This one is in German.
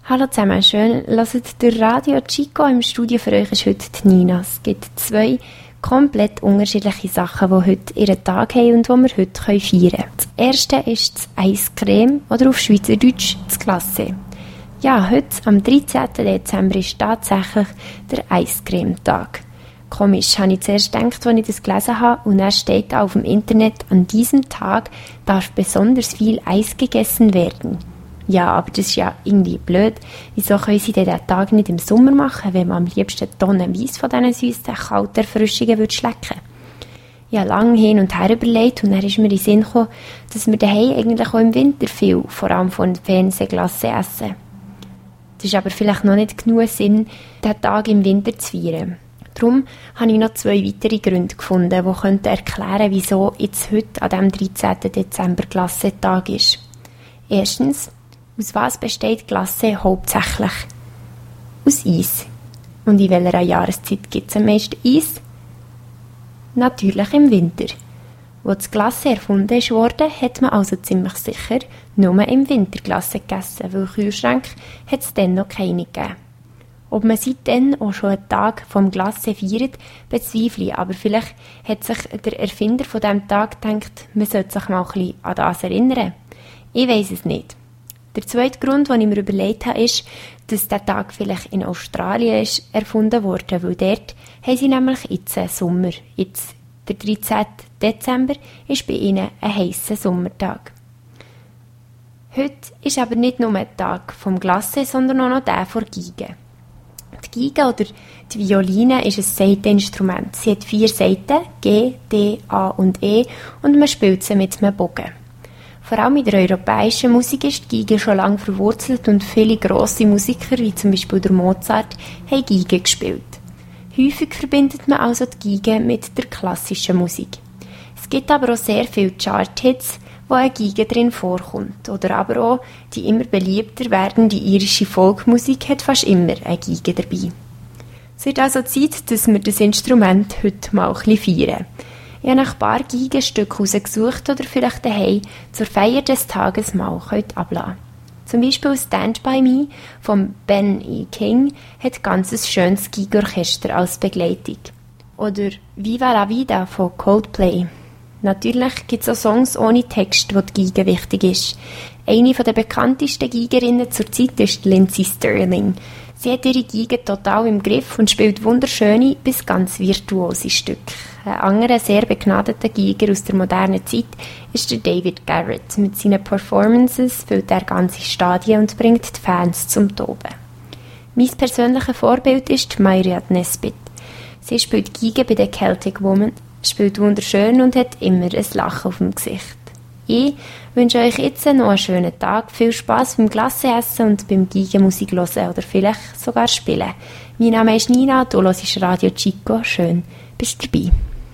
Hallo zusammen, schön, hört der Radio Chico. Im Studio für euch ist heute die Nina. Es gibt 2 komplett unterschiedliche Sachen, die heute ihren Tag haben und die wir heute feiern können. Das erste ist das Eiscreme oder auf Schweizerdeutsch das Glacé. Ja, heute, am 13. Dezember, ist tatsächlich der Eiscreme-Tag. Komisch, habe ich zuerst gedacht, als ich das gelesen habe, und dann steht da auf dem Internet, an diesem Tag darf besonders viel Eis gegessen werden. Ja, aber das ist ja irgendwie blöd. Wieso können sie diesen Tag nicht im Sommer machen, wenn man am liebsten tonnenweise von diesen süssen, kalten Erfrischungen schlecken würde? Ich habe lange hin und her überlegt und dann ist mir in den Sinn gekommen, dass wir daheim eigentlich auch im Winter viel, vor allem von Fernsehglasse essen. Das ist aber vielleicht noch nicht genug Sinn, diesen Tag im Winter zu feiern. Darum habe ich noch 2 weitere Gründe gefunden, die erklären könnten, wieso jetzt heute an diesem 13. Dezember Glasse-Tag ist. Erstens, aus was besteht Glasse hauptsächlich? Aus Eis. Und in welcher Jahreszeit gibt es am meisten Eis? Natürlich im Winter. Als das Glasse erfunden wurde, hat man also ziemlich sicher nur im Winter Glasse gegessen, weil Kühlschränke hat es dann noch keine gegeben. Ob man seitdem auch schon einen Tag vom Glasse feiert, bezweifle ich, aber vielleicht hat sich der Erfinder von diesem Tag gedacht, man sollte sich mal ein bisschen an das erinnern. Ich weiss es nicht. Der zweite Grund, den ich mir überlegt habe, ist, dass der Tag vielleicht in Australien ist erfunden wurde, weil dort haben sie nämlich jetzt einen Sommer. Jetzt, der 13. Dezember, ist bei ihnen ein heisser Sommertag. Heute ist aber nicht nur ein Tag vom Glasse, sondern auch noch der von Geige. Die Geige oder die Violine ist ein Saiteninstrument. Sie hat 4 Saiten, G, D, A und E, und man spielt sie mit einem Bogen. Vor allem in der europäischen Musik ist die Geige schon lange verwurzelt und viele grosse Musiker, wie zum Beispiel der Mozart, haben Geige gespielt. Häufig verbindet man also die Geige mit der klassischen Musik. Es gibt aber auch sehr viele Chart-Hits, wo eine Geige drin vorkommt. Oder aber auch die immer beliebter werdende irische Folkmusik hat fast immer eine Geige dabei. Es wird also Zeit, dass wir das Instrument heute mal ein bisschen feiern. Ich habe ein paar Geigenstücke rausgesucht oder vielleicht daheim zur Feier des Tages mal ablassen. Zum Beispiel «Stand by Me» von Ben E. King hat ganz ein schönes Geigenorchester als Begleitung. Oder «Viva la Vida» von Coldplay. Natürlich gibt es auch Songs ohne Text, wo die Geige wichtig ist. Eine der bekanntesten Geigerinnen zurzeit ist Lindsey Stirling. Sie hat ihre Geige total im Griff und spielt wunderschöne bis ganz virtuose Stücke. Ein anderer sehr begnadeter Geiger aus der modernen Zeit ist der David Garrett. Mit seinen Performances füllt er ganze Stadien und bringt die Fans zum Toben. Mein persönliches Vorbild ist Myriad Nesbitt. Sie spielt Geige bei der Celtic Woman, spielt wunderschön und hat immer ein Lachen auf dem Gesicht. Ich wünsche euch jetzt noch einen schönen Tag, viel Spass beim Glasse-Essen und beim Geigenmusik hören oder vielleicht sogar spielen. Mein Name ist Nina, du hörst Radio Chico. Schön, bist du dabei.